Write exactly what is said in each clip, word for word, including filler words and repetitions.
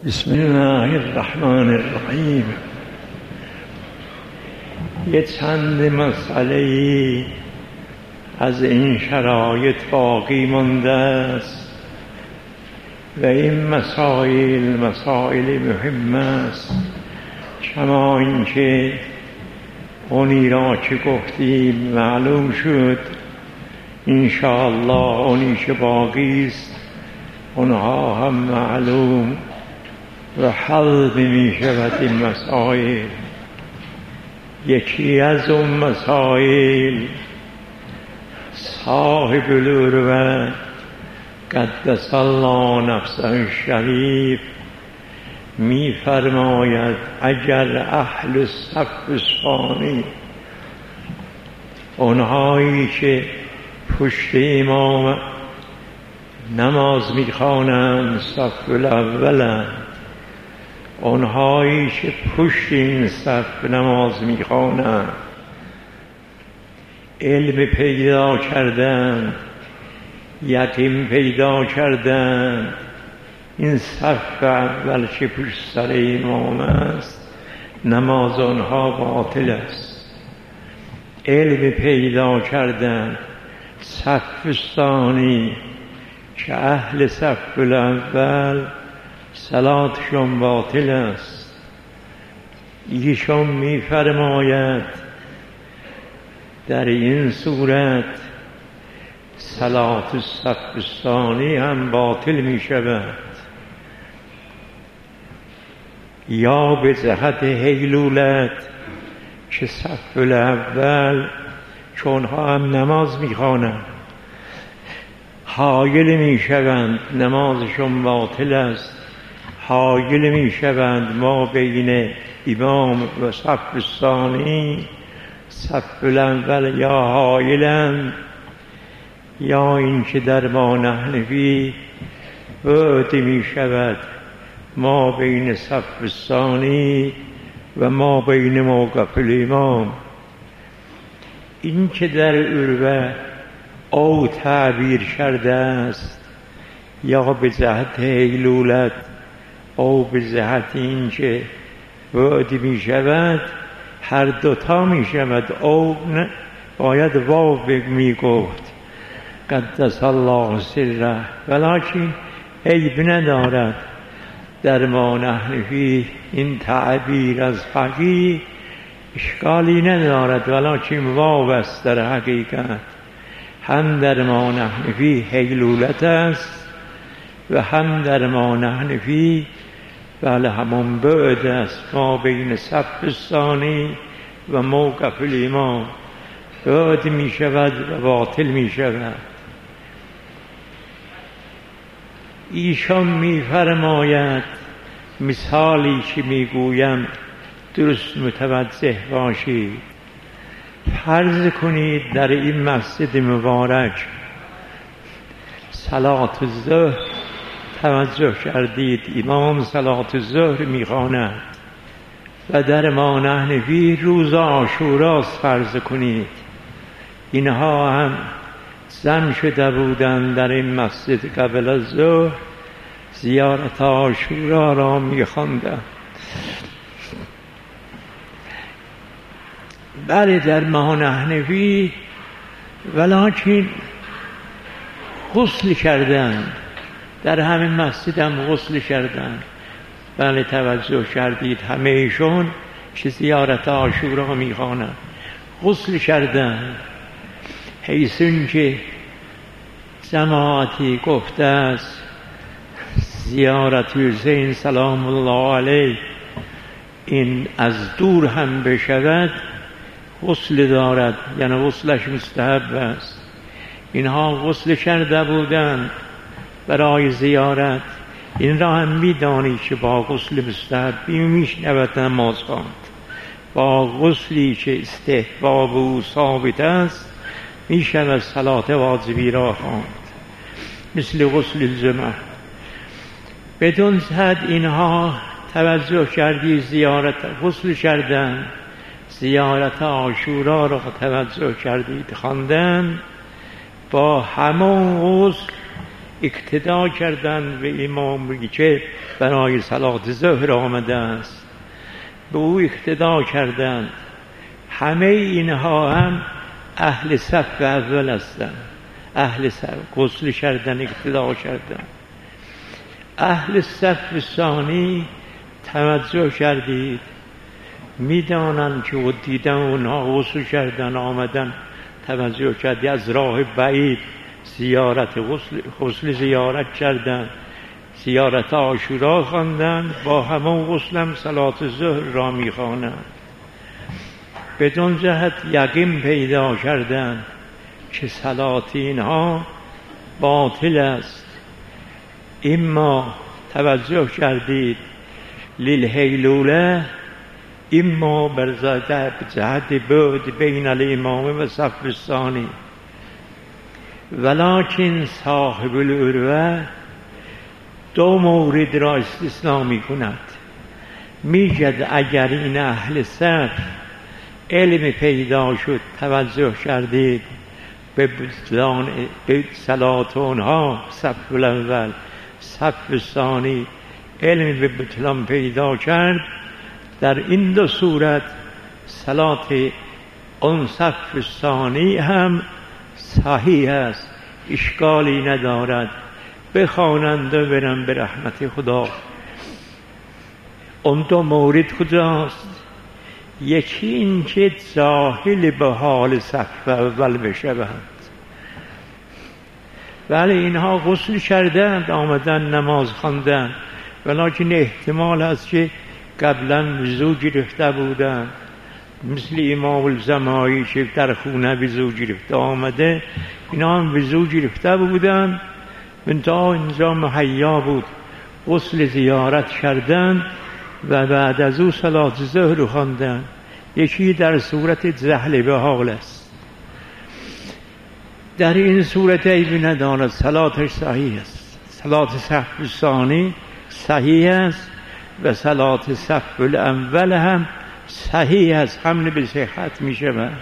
بسم الله الرحمن الرحیم. یه چند مسئله از این شرایط باقی مانده است و این مسائل مسائل مهم است، کما اینکه اونی را که گفتیم معلوم شد. انشاءالله اونی که باقی است اونها هم معلوم و حل می شود. این مسائل یکی از اون مسائل صاحب العروة قدس الله نفسه الشریف می فرماید اگر اهل صف ثانی، اونهایی که پشت امام نماز می خوانند، صف الاولند، اونهایی که پشت این صف نماز می خوانند، علم پیدا کردند، یقین پیدا کردند، این صف اول که پشت سر امام است نماز آنها باطل است. علم پیدا کردند صف ثانی که اهل صف الاول صلاتشون باطل است. ایشون می فرماید در این صورت صلات الصف الثانی هم باطل می شود، یا به جهت هیلولت که صف الاول چون ها هم نماز می خوانند حایل می شوند، نمازشون باطل است. حایل می شوند ما بین امام و صف ثانی، صف الاول یا حایلند یا این که در ما نحنفی بعد می شود ما بین صف ثانی و ما بین موقف الامام. این که در عروة او تعبیر کرده است یا به جهت هیلولت او به جهت این که بعد می شود، هر دوتا می شود. او باید واو می گفت قدس الله سره، ولیکن عیب ندارد. در ما نحنفی این تعبیر از فقیه اشکالی ندارد، ولیکن واو است در حقیقت. هم در ما نحنفی هیلولت است و هم در ما نحنفی بله همون بعد است ما بین صف ثانی و موقف الامام. بعد می شود و باطل می شود. ایشان می فرماید مثالی که می گویم درست متوجه باشید. فرض کنید در این مسجد مبارک صلات الظهر توجه کردید، امام صلات الظهر میخواند و در ما نحنفی روز عاشوراست. فرض کنید اینها هم جمع شده بودند در این مسجد قبل از ظهر، زیارت عاشورا را میخواندند. بله در ما نحنفی ولیکن غسل کردند، در همین مسجد هم غسل کردند. بله توجه کردید همه ایشون که زیارت عاشورا میخوانند غسل کردند، حیث که جماعتی گفته است زیارت حسین سلام الله علیه این از دور هم بشود غسل دارد، یعنی غسلش مستحب است. اینها غسل کرده بودند برای زیارت. این را هم می‌دانید که با غسل مستحبی میشنود نماز خواند، با غسلی که استحباب او ثابت است میشود صلات واجبی را خواند، مثل غسل الجمعه. بدون حد اینها توجه کردی زیارت غسل کردند، زیارت عاشورا را توجه کردید خواندند، با همون غسل اقتدا کردند به امامی که برای صلات ظهر آمده است، به او اقتدا کردند. همه اینها هم اهل صف اول هستند، اهل صف غسل کردن، اقتدا کردن. اهل صف ثانی توجه کردید، میدانند که و دیدن اونها غسل کردن آمدن، توجه کردی از راه بعید زیارت غسل, غسل زیارت کردن، زیارت عاشورا خواندن، با همون غسلم صلات ظهر را میخوانند. بدون جهت یقین پیدا کردند که صلات اینها باطل است. اما توجه کردید للهیلوله، اما بر جهت بعد بین الامام و صف الثانی، ولکن صاحب العروه دو مورد را استثناء می کند. میگد اگر این اهل صف علم پیدا شد، توجه کردید به بطلان به صلات اونها، صف الاول صف ثانی، علم به بطلان پیدا کرد، در این دو صورت صلات اون صف ثانی هم صحیح است، اشکالی ندارد، بخوانند و برن به رحمت خدا. اون دو مورد کجاست؟ یکی این که جاهل به حال صف اول بشوند. ولی اینها غسل کردند، آمدن نماز خواندند، ولیکن احتمال هست که قبلا وضو گرفته بودند، مثل امام الزمایی که در خونه وضو گرفته آمده، اینا هم وضو گرفته بودند، منتها اینجا مهیا بود، غسل زیارت کردند و بعد از او صلات ظهر خواندند. یکی در صورت جهل به حال است، در این صورت عیبی ندارد، صلاتش صحیح است. صلات صف ثانی صحیح است و صلات صف الاول هم صحیح است، حمل به صحت می شود.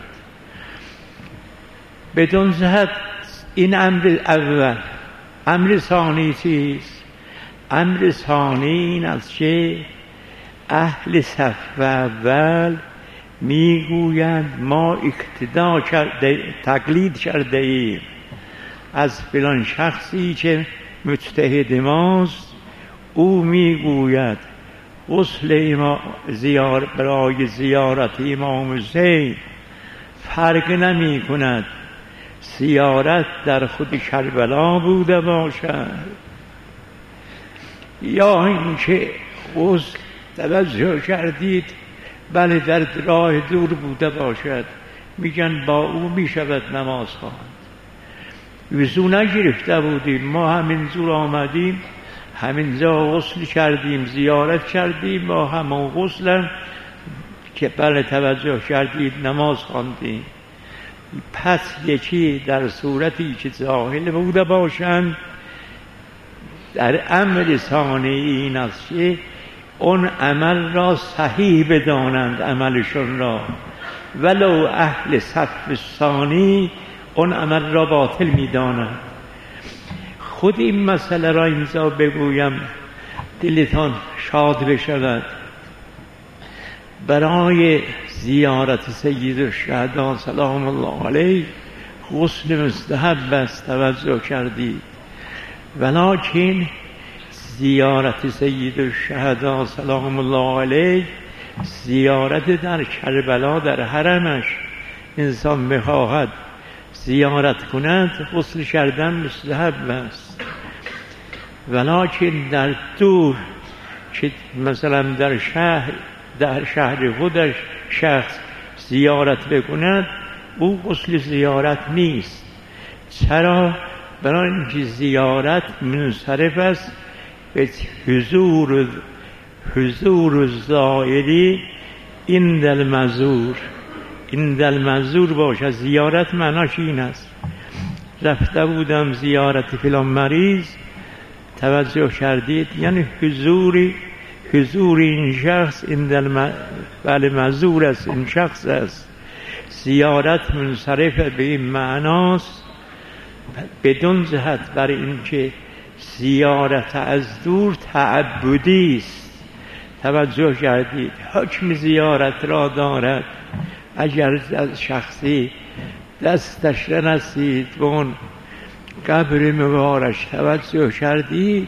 بدون جهت این امر اول. امر ثانی چیست؟ امر ثانی این است که اهل صف اول میگویند ما اقتدا کرده، تقلید کرده ایم از فلان شخصی که مجتهد ماست، او میگوید غسل زیار برای زیارت امام حسین فرق نمی کند زیارت در خود کربلا بوده باشد یا اینکه غسل توجه کردید بله در راه دور بوده باشد، میگن با او میشود نماز خواند. وضو نگرفته بودیم، ما همینجور آمدیم، همینجا غسل کردیم، زیارت کردیم، با همون غسل که بله توجه کردید نماز خواندیم. پس یکی در صورتی که جاهل بوده باشند، در امر ثانی این است که اون عمل را صحیح بدانند، عملشون را، ولو اهل صف ثانی اون عمل را باطل میدانند. خود این مسئله را اینجا بگویم دلتان شاد بشود. برای زیارت سید الشهدا سلام الله علیه غسل مستحب است، توجه کردید، ولکن زیارت سید الشهدا سلام الله علیه، زیارت در کربلا در حرمش انسان بخواهد زیارت کند، غسل کردن مستحب است. ولکن در دور که مثلا در شهر در شهر خودش شخص زیارت بکند، او غسل زیارت نیست. چرا؟ برای اینکه زیارت منصرف است به حضور حضور الزائری عند المزور، عند المزور باشه. زیارت معناش این است، رفته بودم زیارت فلان مریض، توجه کردید، یعنی حضوری حضور این شخص عند الم... بله مزور است، این شخص است. زیارت منصرف به این معناست، بدون جهت برای اینکه زیارت از دور تعبدی است. توجه کردید؟ حکم زیارت را دارد. اگر از شخصی دستش رسید به اون قبر مبارک، توجه کردید؟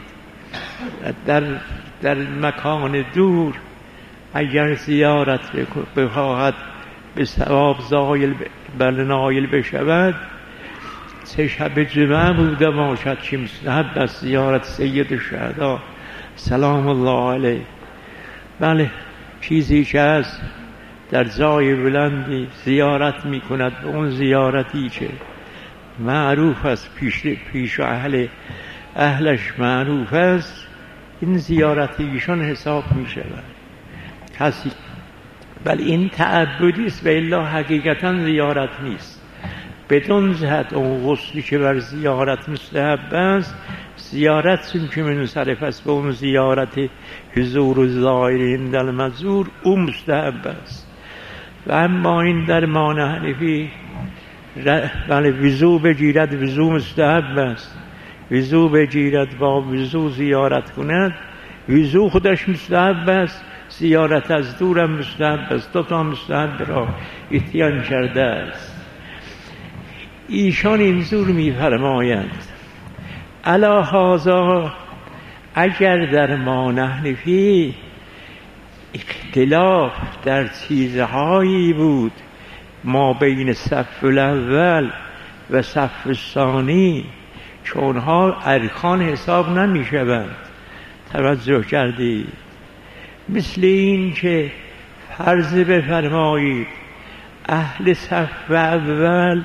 در در مکان دور اگر زیارت بخواهد به ثواب زایل بل نایل بشود، سه شب جمعه بوده باشد که مستحب است زیارت سید الشهدا سلام الله علیه. بله، چیزی که از در جای بلندی زیارت می کند، به اون زیارتی که معروف است، پیش پیش اهل اهلش معروف است، این زیارتی ایشان حساب می شود. کسی بل این تعبدی است و الا حقیقتا زیارت نیست. بدون جهت اون غسلی که بر زیارت مستحب است، زیارت چون که منصرف است به اون زیارت حضور و ظاهرین در مزور، اون مستحب است. و اما این در ما حنفی بله وضو بگیرد، وضو مستحب است. وضو بگیرد با وضو زیارت کند، وضو خودش مستحب است، زیارت از دورم مستحب است. دو تا مستحب را اتیان کرده است. ایشان اینجور می‌فرمایند الا هذا، اگر در ما حنفی اختلاف در چیزهایی بود ما بین صف الاول و صف ثانی، چونها ارکان حساب نمی شوند. توجه کردید؟ مثل این که فرض بفرمایید اهل صف اول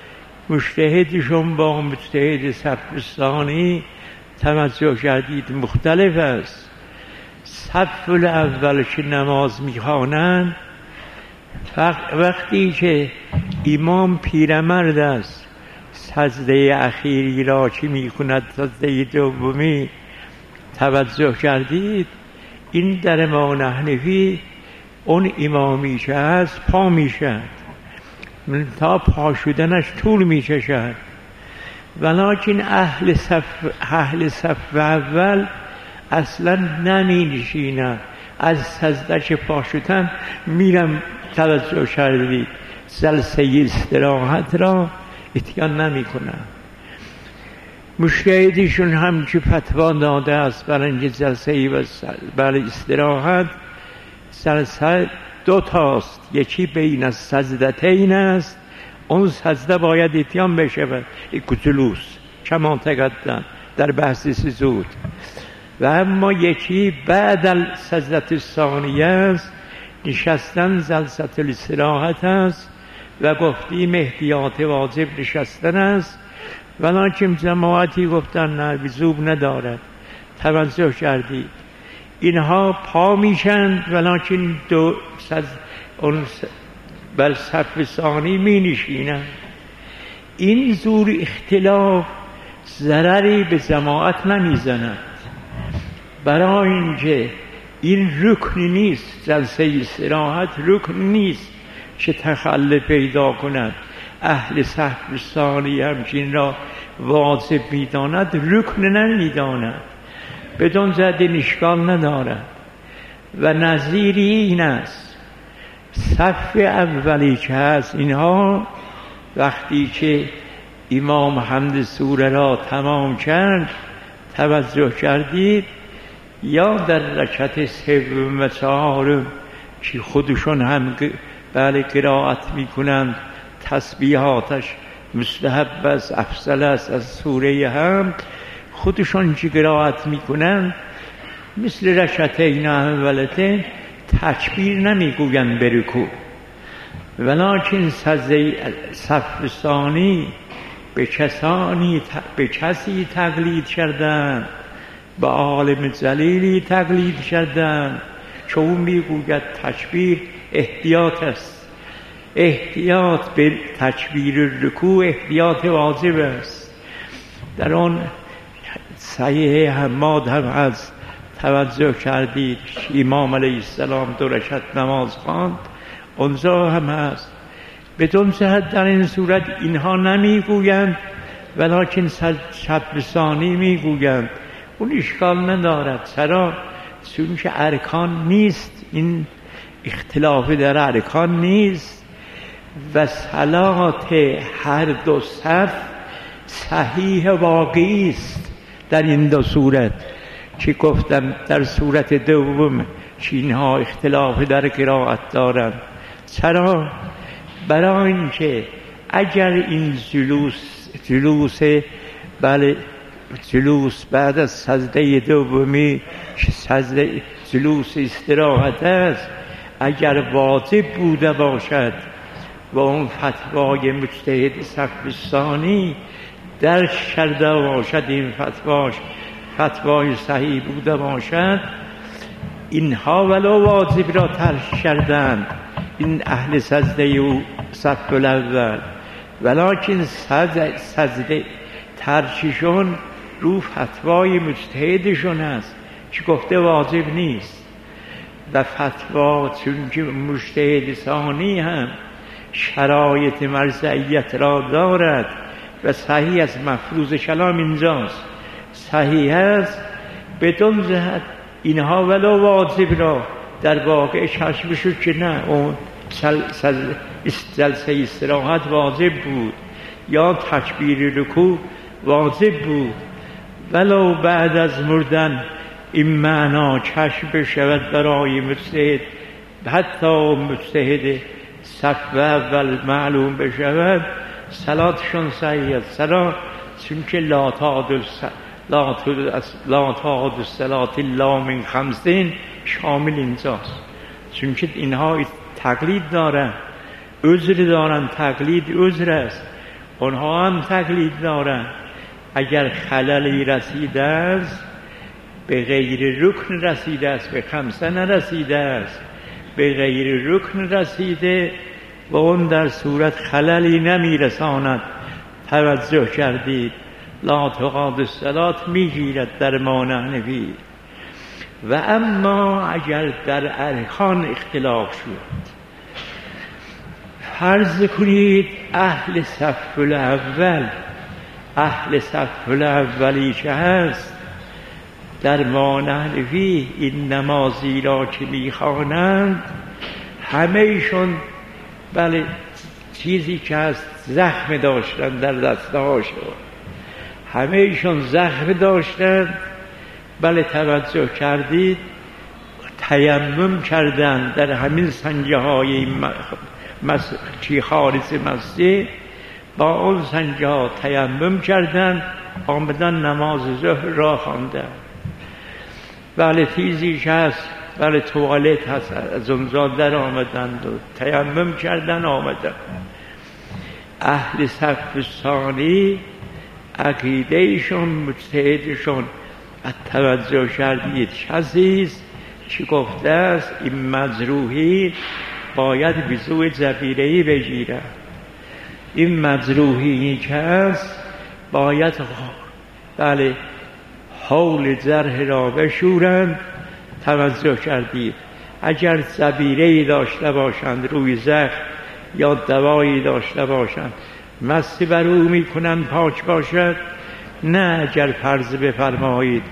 مجتهدشون با مجتهد صف ثانی، توجه کردید، مختلف است. صف الاول که نماز میخوانند، وقتی که امام پیرمرد است، سجده اخیری را که میکند سجده دومی، توجه کردید؟ این در ما حنفی اون امامی که هست پا میشد، تا پا شدنش طول میکشد. ولیکن اهل صف اهل صف اول اصلا نمی نشینن، از سجده که پا شدن میرم. توجه کردید؟ جلسه استراحت را اتیان نمی کنن. مجتهدشون هم که فتوا داده است برای اینکه جلسه و برای استراحت جلسه دو تاست، یکی بین از سجدتین است، اون سجده باید اتیان بشه جلوس کما تقدم در بحث سجود. و اما یکی بعد السجدة الثانیه است، نشستن جلسه الاستراحت است و گفتیم احتیاط واجب نشستن است. ولیکن جماعتی گفتن نه، وجوب ندارد. توجه کردید؟ اینها پا میشن ولیکن دو سز اون بر صف ثانی می نشینن. این زور اختلاف ضرری به جماعت نمیزند، برای اینکه این رکن نیست. جلسه استراحت رکن نیست که تخلف پیدا کند. اهل صف ثانی همچین را واجب میداند، رکن نمیداند، بدون زدن اشکال ندارد. و نظیری این است، صف اولی که هست، اینها وقتی که امام حمد سوره را تمام کرد، توجه کردید؟ یا در رکعت سوم و چهارم که خودشون هم بله قرائت میکنند، تسبیحاتش مستحب است، افضل است از سوره هم، خودشون که قرائت میکنند مثل رکعتین اولتین تکبیر نمیگویند به رکوع، ولیکن سجده صف ثانی به کسانی به کسی تقلید کردند، به عالم جلیلی تقلید کردند که او میگوید تکبیر احتیاط است، احتیاط به تکبیر رکوع احتیاط واجب است. در آن صحیح حماد هم از توجه کردید امام علیه السلام دو رکعت نماز خواند، اونجا هم هست. بدون جهت در این صورت اینها نمیگویند ولیکن سبع ثانی میگویند اون اشکال ندارد. چرا؟ چون که ارکان نیست، این اختلاف در ارکان نیست و صلات هر دو صف صحیح واقعی است در این دو صورت که گفتم. در صورت دوم که اینها اختلاف در قرائت دارند. چرا؟ برای اینکه اگر این جلوس جلوس بله جلوس بعد از سجده دومی که سجده جلوس استراحت است، اگر واجب بوده باشد و اون فتوای مجتهد صف ثانی درش کرده باشد، این فتواش فتوای صحیح بوده باشد، اینها ولو واجب را ترک کردند این اهل سجده و صف الاول، ولیکن سجده ترکشون رو فتوای مجتهدشون است که گفته واجب نیست. و فتوا چون که مجتهد ثانی هم شرایط مرجعیت را دارد و صحیح از مفروض کلام اینجاست، صحیح است بدون جهت اینها ولو واجب را در واقع کشف شد که نه اون جلسه استراحت واجب بود یا تکبیر رکوع واجب بود، ولو بعد از مردن این معنا کشف بشود برای مجتهد، حتی مجتهد صف اول معلوم بشود، صلاتشون صحیح است. چرا؟ چون که لا تعدل لا تعدل صلات الا من خمسین شامل اینجاست. چون که اینها تقلید دارن، عذر دارن، تقلید عذر است، اونها هم تقلید دارن. اگر خللی رسیده است به غیر رکن رسیده است، به خمسه نرسیده است، به غیر رکن رسیده و اون در صورت خللی نمیرساند، توجه کردید لا تقاد الصلات میگیرد در ما نحوی. و اما اگر در ارکان اختلاف شد، فرض کنید اهل صف الاول اهل صف الاولی که هست در ما نحوی این نمازی را که میخوانند همه ایشون بله چیزی که هست زخم داشتن در دسته هاشون، همه ایشون زخم داشتن، بله توجه کردید تیمم کردن در همین سنجه های مس... چی خارج مسجد، با اون سنجه ها تیمم کردن، آمدن نماز ظهر را خواندن. بله تیزی که هست، بله توالت هست، از اونجا در آمدن و تیمم کردن آمدن. اهل صف ثانی عقیدهشون مجتهدشون توجه کردید کسیست که گفته است این مجروحی باید وضوء جبیره‌ای بگیرد، این مجروحی که است باید بله حول جرح را بشورند. توجه کردید اگر جبیره‌ای داشته باشند روی زخم یا دوایی داشته باشند مسی بر او میکنند پاک باشد؟ نه، اگر فرض بفرمایید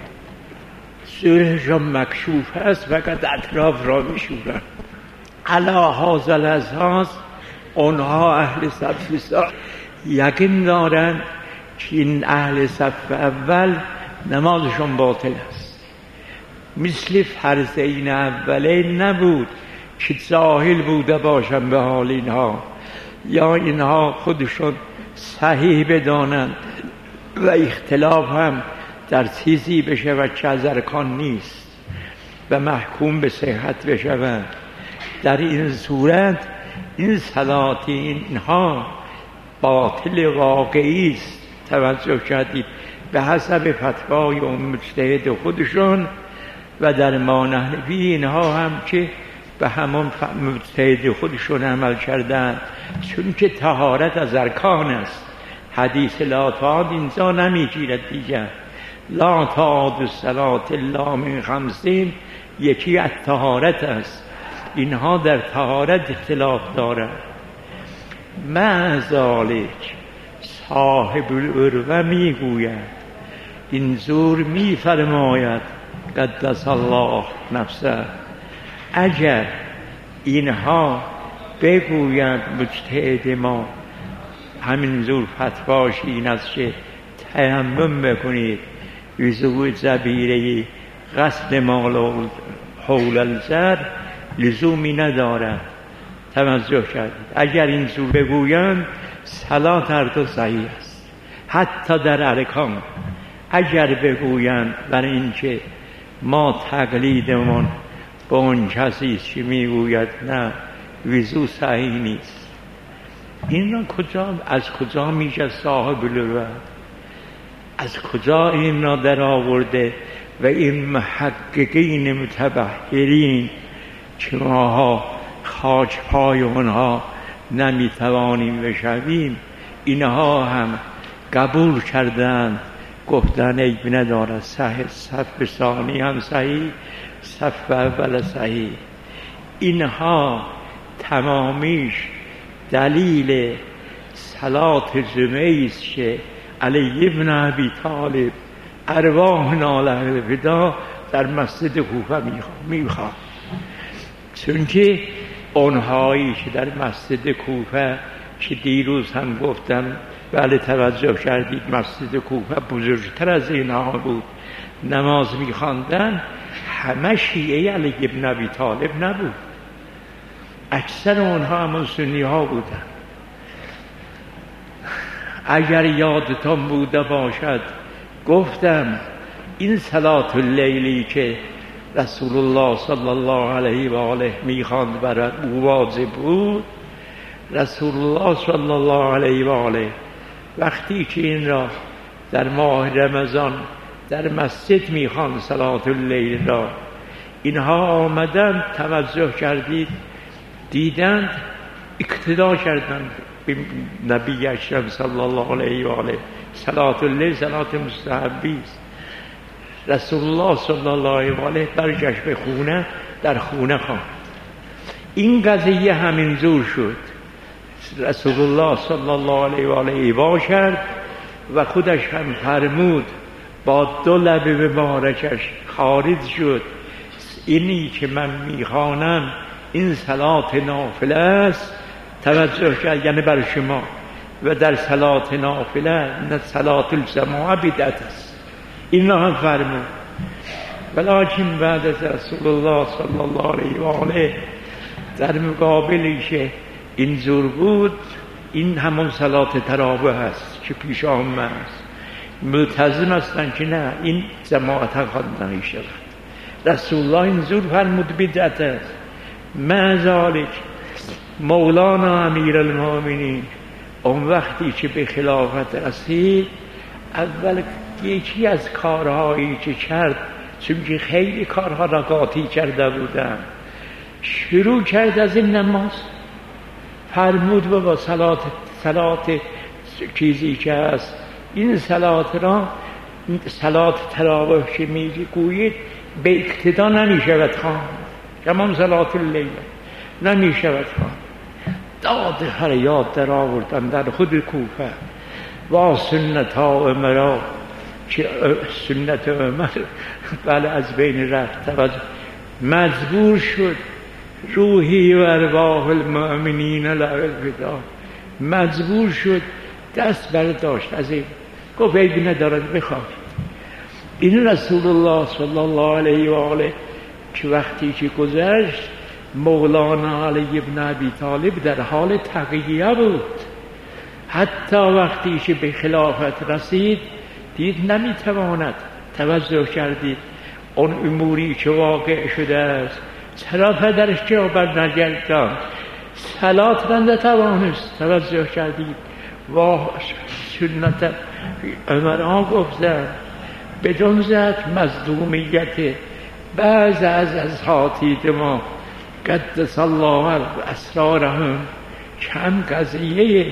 جرحشان مکشوف است فقط اطراف را میشورند. علا هذا الاساس اونها اهل صف ثانی یقین دارند که این اهل صف اول نمازشون باطل است، مثل فرضین اولین نبود که جاهل بوده باشن به حال اینها یا اینها خودشون صحیح بدانند و اختلاف هم در چیزی بشود که از ارکان نیست و محکوم به صحت بشود. در این صورت این صلات اینها باطل واقعی است. توجه کردید به حسب فتوای اون مجتهد خودشون و در ما نحوی اینها هم که به همون مجتهد خودشون عمل کردن، چون که طهارت از ارکان است. حدیث لا تعاد اینجا نمیگیرد دیگر. لا تعاد الصلاة الا من خمسین یکی از طهارت است، اینها در طهارت اختلاف دارند. مع ذالک صاحب العروه میگوید، این زور میفرماید قدس الله نفسه، اگر اینها بگویند مجتهد ما همین زور فتواش این است که تیمم بکنید وضوء زبیره غسل مال حول الزر لزومی ندارد. توجه کردید؟ اگر این زور بگویند صلات هر دو صحیح است، حتی در ارکان. اگر بگویند برای اینکه ما تقلیدمون با اون کسی که میگوید نه وضو صحیح نیست، این را کجا از کجا میشه صاحب العروه؟ از کجا این را در آورده؟ و این محققین متبحرین که ماها خاک پای اونها نمیتوانیم بشویم، اینها هم قبول کردند، گفتن عیب ندارد، صحیح، صف ثانی هم صحیح، صف اول صحیح. اینها تمامیش دلیل صلات جمعه است که علی ابن ابی طالب ارواحنا له الفدا در مسجد کوفه میخواد. چون که اونهایی که در مسجد کوفه که دیروز هم گفتم، بله توجه کردید، مسجد کوفه بزرگتر از اینها بود، نماز میخواندن، همه شیعه علی ابن ابی طالب نبود، اکثر اونها همون سنی ها بودن. اگر یادتان بوده باشد گفتم این صلات اللیلی که رسول الله صلی الله علیه و آله میخواند برای او واجب بود، رسول الله صلی الله علیه و آله وقتی که این را در ماه رمضان در مسجد میخواند صلات اللیل را، اینها آمدند، توجه کردید، دیدند، اقتدا کردند به نبی اکرم صلی الله علیه و آله. صلات اللیل صلات مستحبی است. رسول الله صلی الله علیه و آله برگشت به خونه، در خونه خواند. این قضیه همین زور شد. رسول الله صلی الله علیه و آله ایوا کرد و خودش هم فرمود، با دو لب مبارکش خارج شد، اینی که من میخوانم این صلات نافله است، توجه کرد، یعنی بر شما، و در صلات نافله نه صلات الجماعه بدعت است. این را هم فرمود. ولیکن بعد از رسول الله صلی الله علیه و آله در مقابلی که این زور بود، این همون صلات تراویح است که پیش آمده است. ملتزم هستند که نه، این جماعت خواندن میشود. رسول الله این زور فرمود بدعت است. مع ذلک مولانا امیرالمؤمنین اون وقتی که به خلافت رسید، اول یکی از کارهایی که کرد، چون که خیلی کارها را قاطی کرده بودن، شروع کرد از این نماز. فرمود بابا صلات صلات چیزی که هست، این صلات را، صلات تراویح که میگویید به اقتدا نمیشود خواند، کمان صلات اللیل نمیشود خواند. داد فریاد در آوردن در خود کوفه و سنت ها عمرا، که سنت عمر بله از بین رفت. مجبور شد روحی و ارواح المؤمنین له الفدا، مجبور شد دست برداشت از این، گفت عیبی ندارد بخواهید. این رسول الله صلی الله علیه و آله که وقتی که گذشت، مولانا علی ابن ابی طالب در حال تقیه بود. حتی وقتی که به خلافت رسید دید نمیتواند. توجه کردید اون اموری که واقع شده است، چرا پدرش جا بر نگردان صلات را نتوانست. توجه کردید و سنت عمران گفتن بدون ذات مظلومیت بعض از اساتید ما قدس الله اسرارهم کم قضیه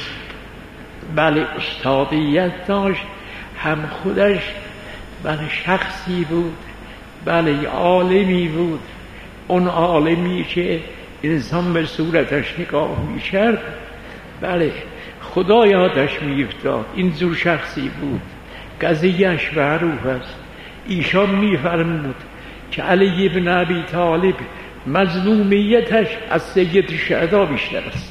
بله استادیت داشت، هم خودش بله شخصی بود، بله عالمی بود. اون عالمی که انسان به صورتش نگاه می‌کرد، بله خدا یادش می‌افتاد. این زور شخصی بود، قضیهش معروف است. ایشان می‌فرمود که علی بن ابی طالب مظلومیتش از سید شهدا بیشتر است.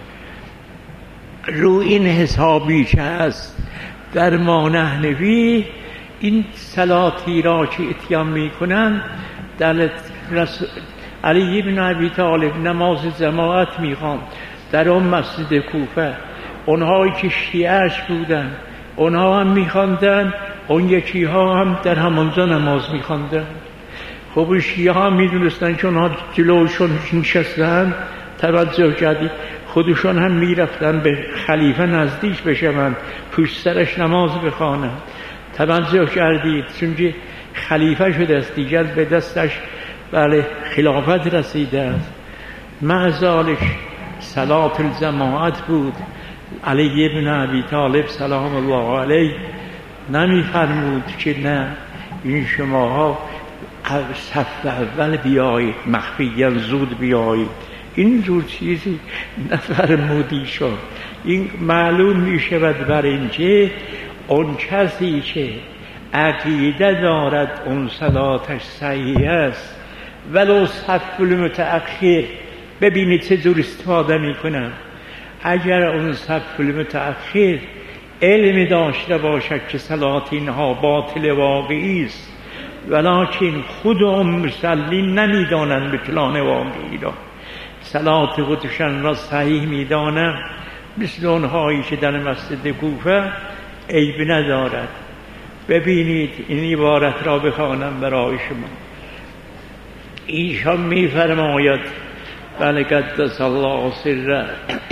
رو این حسابی که است در ما نحنوی، این صلاتی را که اتیان میکنن در رس... علی بن ابی طالب نماز جماعت میخوان در اون مسجد کوفه، اونهایی که شیعهش بودن اونها هم میخواندن، اون یکی ها هم در همانجا نماز میخواندن. خب شیعه ها میدونستن که اونها جلوشون نشستن، توجه کردید، خودشون هم میرفتن به خلیفه نزدیک بشن، پشت سرش نماز بخوانن. توجه کردید، چون که خلیفه شده است دیگر، به دستش بله خلافت رسیده است. معذالک صلات الجماعت بود. علی بن ابی طالب سلام الله علیه نمیفرمود که نه این شماها صف اول بیایید، مخفیاً زود بیایید، این جور چیزی نفرمودی شد. این معلوم می شود بر اینکه اون کسی که عقیده دارد اون صلاتش صحیح است ولو صف المتأخر، ببینید چه جور استفاده می کنم. اگر اون صف المتأخر علم داشته باشد که صلات اینها باطل واقعی است، ولکن خود اون مسلم نمیدانند بطلان واقعی را، صلات خودشان را صحیح میدانند، مثل اونهایی که در مسجد کوفه عیب ندارد. ببینید این عبارت را بخوانم برای شما. ایشان میفرماید بله قدس الله سره،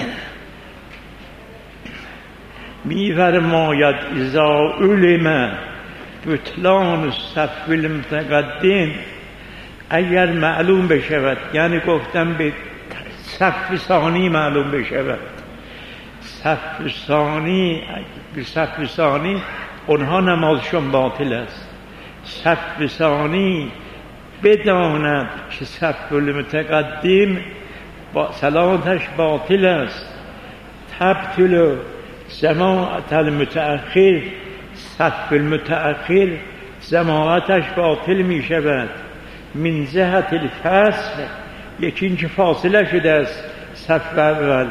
میفرماید اذا علم بطلان الصف المتقدم، اگر معلوم بشود، یعنی گفتم به صف ثانی معلوم بشود، صف ثانی به صف ثانی اونها نمازشون باطل است. صف ثانی بداند که صف المتقدم با صلاتش باطل است. تبطل جماعت المتأخر، صف المتأخر جماعتش باطل می شود. من جهت الفصل، یکی اینکه فاصله شده است صف اول،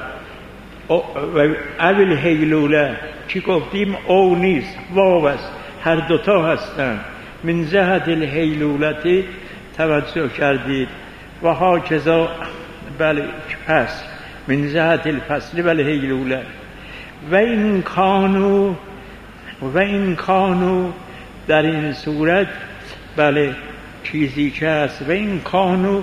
اول هیلوله که گفتیم او نیست، واو است، هر دوتا هستند. من جهت الهیلولتی توجه کردید و ها کذا بله فصل، من جهت الفصل بله هیلوله. و این کانو و این کانو در این صورت بله چیزی که است، و این کانو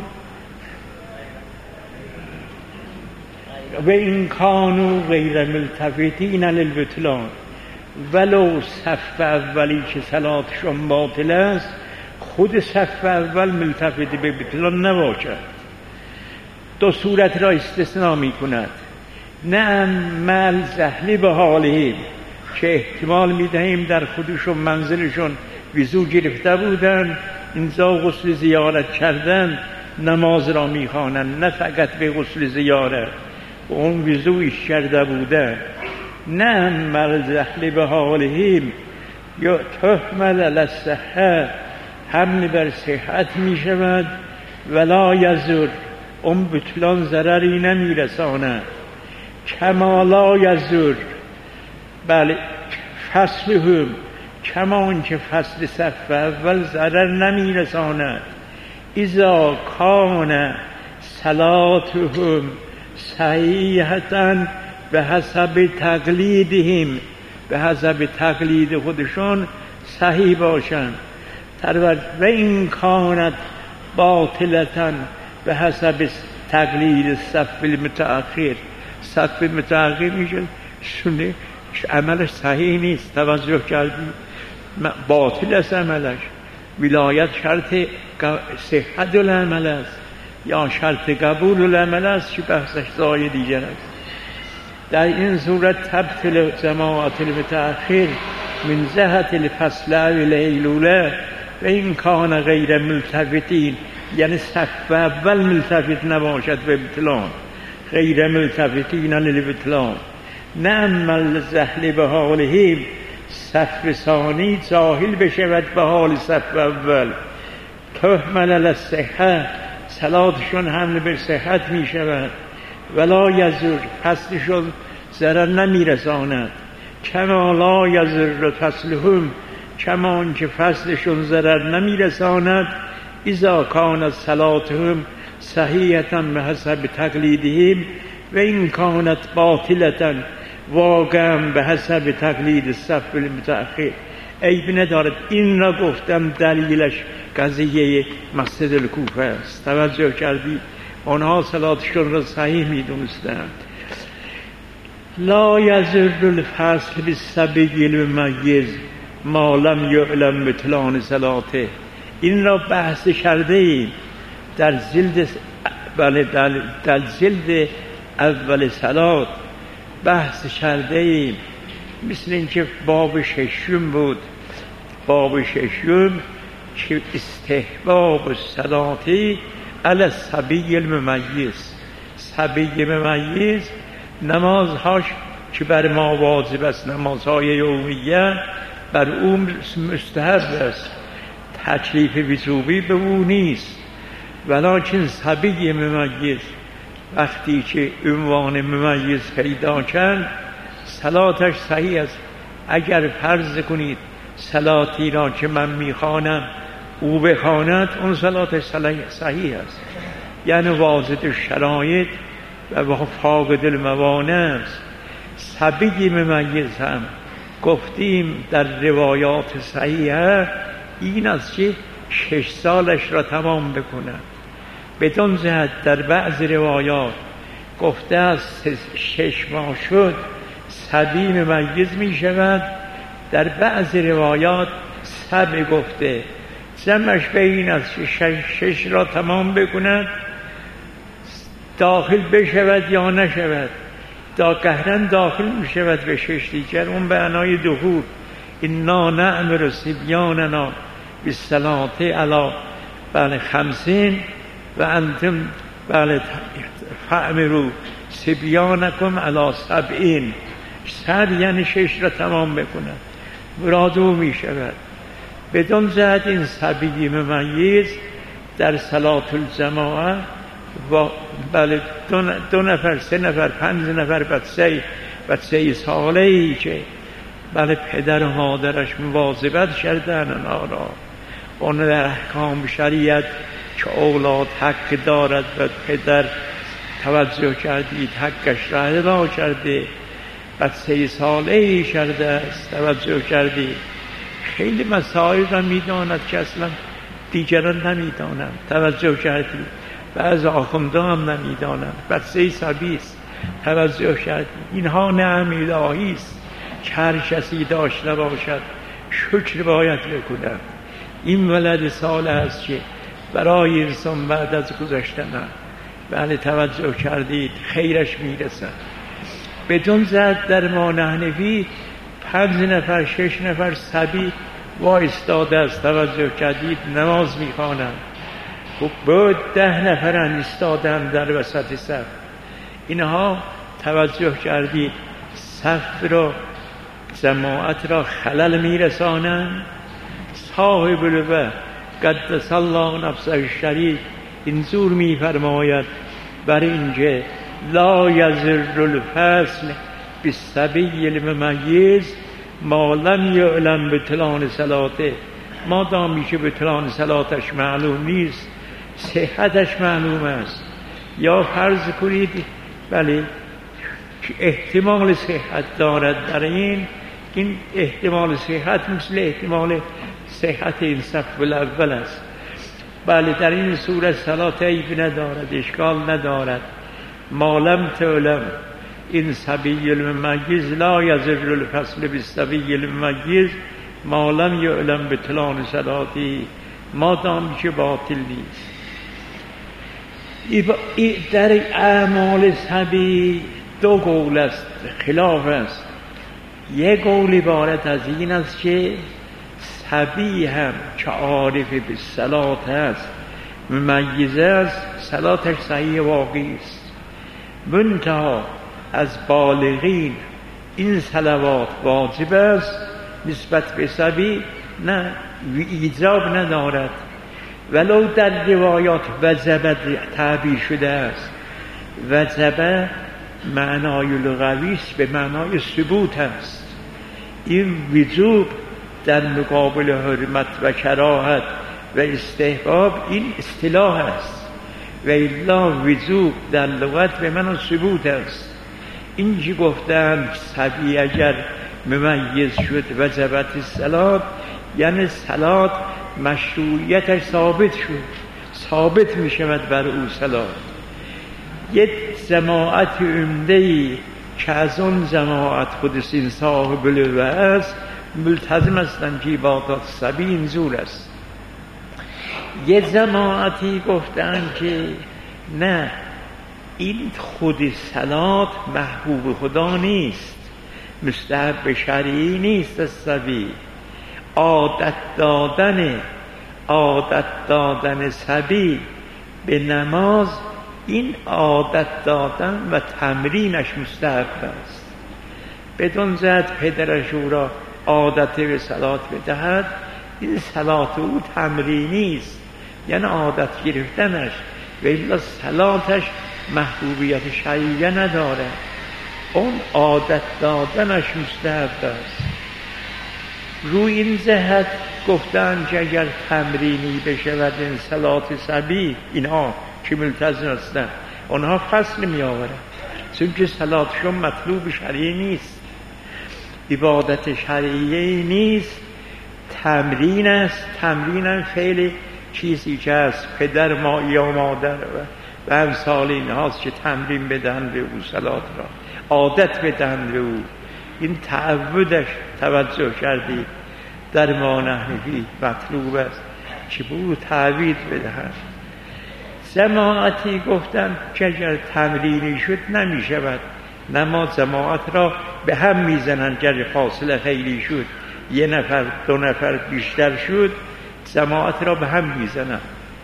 و این کانو غیر ملتفتین للبطلان، ولو صف اولی که صلاتشون باطل است، خود صف اول ملتفت به بطلان نباشد. دو صورت را استثناء می کند. نه مل زهلی به حالهم، که احتمال می دهیم در خودشون منزلشون وضو گرفته بودن، اینجا غسل زیارت کردن، نماز را می خوانند، نه فقط به غسل زیارت، اون وضویش کرده بودن. نه مل زهلی به حالهم یا تحمل علی الصحه، حمل بر صحت می شود، ولا یضر، اون بطلان ضرری نمی رساند. کما لا یضر بله فصلهم، کما اون که فصل صف اول ضرر نمی رساند. اذا کان صلاتهم صحیحتاً به حسب تقلیدهم، به حسب تقلید خودشون صحیح باشند. ترور و این کانت باطلتاً به حسب تقلید صف المتأخر، صف متأخر میشه شونه عملش صحیح نیست. توجه کردی؟ باطل است عملش. ولایت شرط صحت العمل است یا شرط قبول العمل است که بحثش جای دیگر است. در این صورت تبطل جماعت المتأخر من جهت الفصل الهیلوله و این کان غیر ملتفتین، یعنی صف اول ملتفت نباشد به بطلان، غیر ملتفتین للبطلان. نعم الزهل به حالهم صف ثانی جاهل بشود به حال صف اول. تهمل الصحه صلاتشون حمل به صحت می شود. ولا یزر فصلشون ضرر نمی رساند. کما لا یزر فصلهم کمان که فصلشون ضرر نمی رساند. اذا کانت صلاتهم صحیحة به حسب تقلیدهم و این کانت باطلة واقعا به حسب تقلید صف المتأخر. عیب ندارد. این را گفتم دلیلش قضیه مسجد الکوفه است. توجه کردید؟ آنها صلاتشون را صحیح می دونستند. لا یضر الفصل بالصبی الممیز ما لم یعلم بطلان صلاته. این را بحث کرده ایم در جلد بله در, در جلد اول صلات بحث کرده ایم. مثل اینکه باب ششم بود، باب ششم که استحباب الصلاة علی الصبی الممیز. صبی ممیز نمازهاش که بر ما واجب است، نمازهای یومیه بر اون مستحب است، تکلیف وجوبی به او نیست. ولیکن صبی ممیز وقتی که عنوان ممیز پیدا کرد صلاتش صحیح است. اگر فرض کنید صلاتی را که من میخوانم او بخواند اون صلاتش صحیح است، یعنی واجد شرایط و فاقد الموانع است. صبی ممیز هم گفتیم در روایات صحیحه این است که شش سالش را تمام بکند. بدون جهت در بعض روایات گفته است شش ماه شد صبی ممیز می شود، در بعض روایات سبع گفته. جمعش به این است که شش, شش را تمام بکند، داخل بشود یا نشود. دا قهرن داخل می شود به شش دیگر، اون به معنای دخول. انا نأمر صبیاننا بالصلاة علی بله خمسین و انتم بله فأمروا صبیانکم علی سبعین. سر یعنی شش را تمام بکند، مراد او می شود. بدون جهت این صبی ممیز در صلاة الجماعه و بله دو نفر سه نفر پنج نفر بچه بچه ساله ای که بله پدر و مادرش مواظبت کردن آنها را، اون در احکام شریعت که اولاد حق دارد و پدر توجه کردید حقش را ادا کرده، بچه ساله ای کرده است توجه کردید. خیلی مسائل را میداند که اصلا دیگران نمیدانند، توجه کردید. بعض آخونده هم نمیدانند، بچه صبی است توجه کردید. اینها نعم الهی است که هر کسی داشته باشد شکر باید بکنند. این ولد ساله است که برای انسان بعد از گذشتن بله توجه کردید خیرش میرسد. بدون زد در ما نحنفی پنج نفر شش نفر صبی وایستاده است توجه کردید نماز میخوانند. خب بود ده نفرن ایستادن در وسط صف. اینها توجه کردید صف را جماعت را خلل میرسانند. صاحب الوقت قدس الله نفسه الشریف اینجور میفرماید بر اینکه لا یضر الفصل بالصبی الممیز ما لم یعلم بطلان صلاته. ما دامی که بطلان صلاتش معلوم نیست، صحتش معلوم است. یا فرض کنید بله احتمال صحت دارد، در این این احتمال صحت مثل احتمال صحت این صف الاول است. بله در این صورت صلات عیب ندارد، اشکال ندارد. مالم تعلم این صبی الممیز لا یضر الفصل بالصبی الممیز مالم یعلم بطلان صلاتی، ما دامی که باطل نیست. در اعمال صبی دو قول است، خلاف است. یک قول عبارت از این است که صبی هم که عارف به صلات است ممیزه است، صلاتش صحیح واقعی است. منتها از بالغین این صلوات واجب است نسبت به سبی نه ایجاب ندارد، ولو در روایات وجب تعبیر شده است. وجب معنای لغوی است، به معنای ثبوت است. این وجوب در مقابل حرمت و کراهت و استحباب این اصطلاح است، و الا وجوب در لغت به معنای ثبوت است. این که گفتند صبی اگر ممیز شد وجبت الصلاة، یعنی صلات مشروعیتش ثابت شد، ثابت می شود بر او صلات. یک جماعت عمده‌ای که از اون جماعت خودشون صاحب لغو است ملتزم هستند که عبادات صبی اینجور است. یه جماعتی گفتند که نه، این خود صلات محبوب خدا نیست، مستحب شرعی نیست. از صبی عادت دادن عادت دادن صبی به نماز، این عادت دادن و تمرینش مستحب است. بدون زد پدرش او را عادت به صلات بدهد، این صلات او تمرینی است، یعنی عادت گرفتنش، و الا صلاتش محبوبیت شرعیه نداره. اون عادت دادنش مستحب است. روی این جهت گفتن که اگر تمرینی بشود این صلات صبی، اینها که ملتزم هستند اونها فصل می آورند، چون که صلاتشون مطلوب شرعی نیست، عبادت شرعی نیست، تمرین است. تمرین هم فعل چیزی که از پدر ما یا مادر و و امثال این هاست که تمرین بدن به او صلات را، عادت بدن به او. این تعودش توجه کردید در ما نحنفی مطلوب است که به او تعوید بدهند. جماعتی گفتن که اگر تمرینی شد نمی شود، نماز جماعت را به هم میزنند. اگر فاصله خیلی شد، یه نفر دو نفر بیشتر شد، جماعت را به هم میزنند.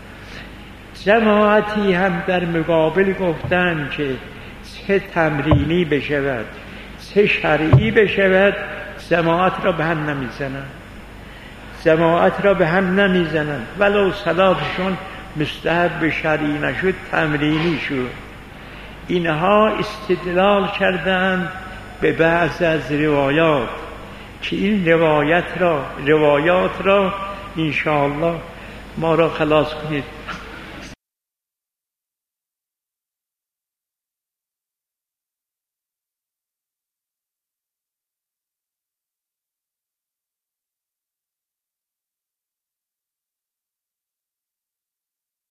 جماعتی هم در مقابل گفتن که چه تمرینی بشود چه شرعی بشود، جماعت را به هم نمیزنند. جماعت را به هم نمیزنند ولو صلاتشون مستحب شرعی نشد، تمرینی شد. اینها استدلال کردند به بعض از روایات که این روایت را روایات را انشاءالله ما را خلاص کنید.